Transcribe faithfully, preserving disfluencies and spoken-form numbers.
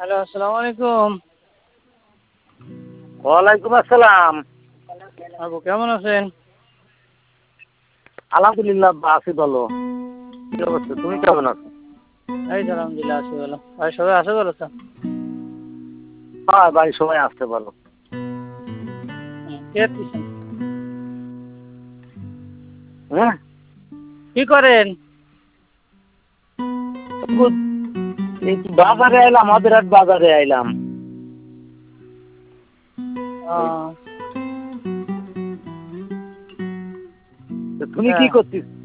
Hello, আসসালামু আলাইকুম। ওয়ালাইকুম আসসালাম। আবু কেমন আছেন? আলহামদুলিল্লাহ আছি ভালো। কি অবস্থা? তুমি কেমন আছো? এই তো আলহামদুলিল্লাহ আছি ভালো। ভাই সবাই আছে ভালো তো? হ্যাঁ বাড়ির সবাই আসতে ভালো। হুম, কে আছেন? হ্যাঁ কি করেন? এই তো বাজারে আইলাম, আমাদের হাট বাজারে আইলাম। ওই, ও তো তুমি কি হ্যাঁ। করছিস?